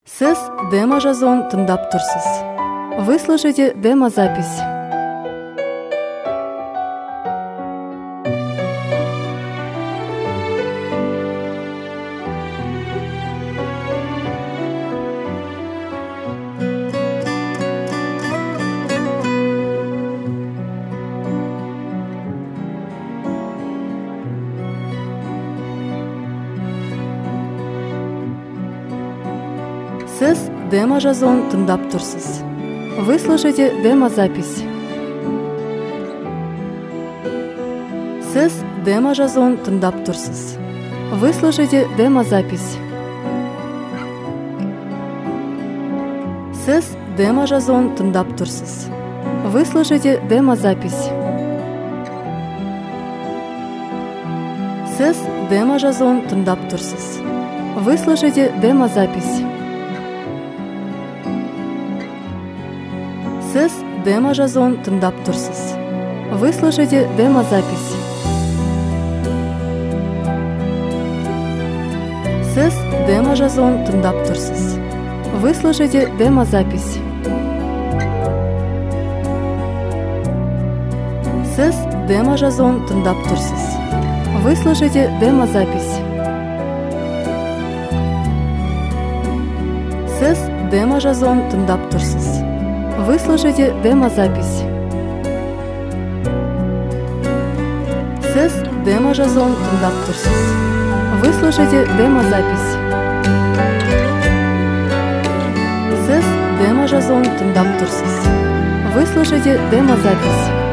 Сіз демо-жазуын тыңдап тұрсыз. Вы слушаете демо-запись. Сіз демо-жазуын тыңдап тұрсыз. Вы слушаете демо-запись. Сіз демо-жазуын тыңдап тұрсыз. Вы слушаете демо-запись. Сіз демо-жазуын тыңдап тұрсыз. Вы слушаете демо-запись. Сіз демо-жазуын тыңдап тұрсыз. Вы слушаете демо-запись. Сіз демо-жазуын тыңдап тұрсыз. Вы слушаете демо-запись. Сіз демо-жазуын тыңдап тұрсыз. Вы слушаете демо-запись. Сіз демо-жазуын тыңдап тұрсыз. Вы слушаете демо-запись. Сіз демо-жазуын тыңдап тұрсыз. Вы слушаете демо-запись. Сіз демо-жазуын тыңдап тұрсыз. Вы слушаете демо-запись. Сіз демо-жазуын тыңдап тұрсыз. Вы слушаете демо-запись.